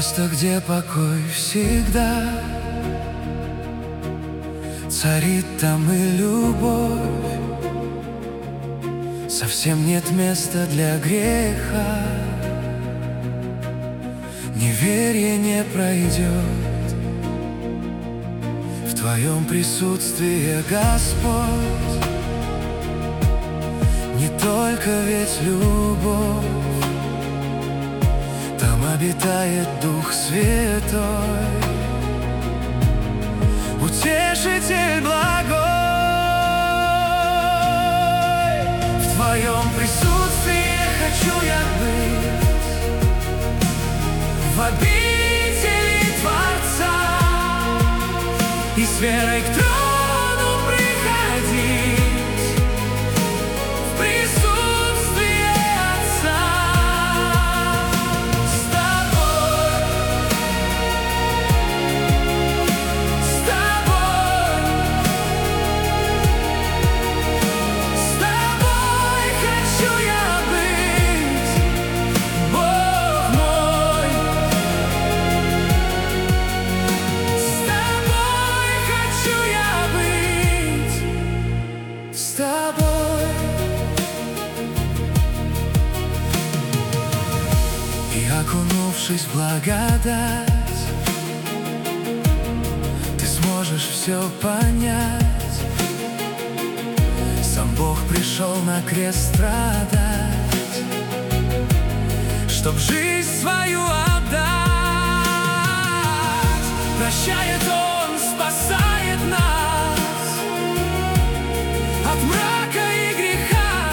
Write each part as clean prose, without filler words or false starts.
Место, где покой всегда царит, там и любовь. Совсем нет места для греха, неверие не пройдет. В Твоем присутствии, Господь, не только ведь любовь, там обитает Дух Святой, Утешитель благой. В Твоем присутствии хочу я быть, в обители Творца, и с верой к трону приходить, в присутствие Отца. С Тобой, с Тобой, с Тобой хочу я быть, Бог мой. С Тобой хочу я быть, с Тобой. И окунувшись в благодать, ты сможешь все понять. Сам Бог пришел на крест страдать, чтоб жизнь свою отдать. Прощает Он, спасает нас от мрака и греха,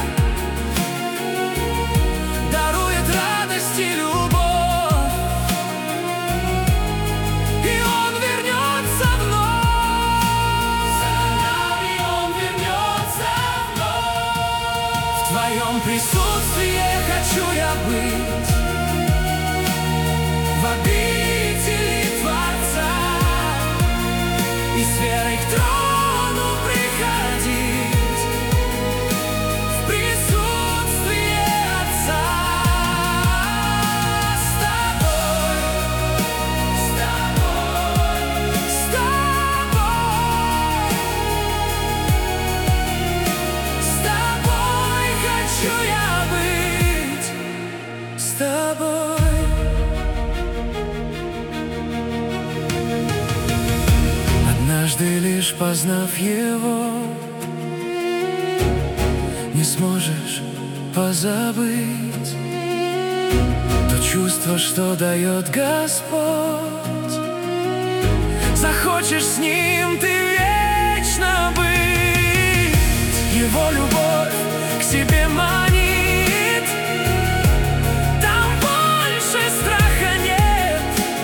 дарует радость и любовь, и Он вернется вновь. За нами Он вернется вновь. В Твоем присутствии хочу я быть, в обители Творца, и с верой к трону приходить, в присутствие Отца. С Тобой, с Тобой, с Тобой, с Тобой хочу я быть, с Тобой. Однажды лишь познав Его, не сможешь позабыть то чувство, что дает Господь. Захочешь с Ним ты вечно быть. Его любовь к себе манит, там больше страха нет,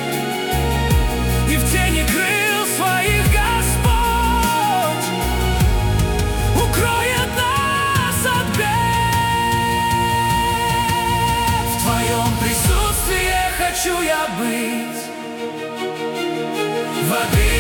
и в тени крыл своих Господь укроет нас от бед. В Твоем присутствии хочу я быть, в обители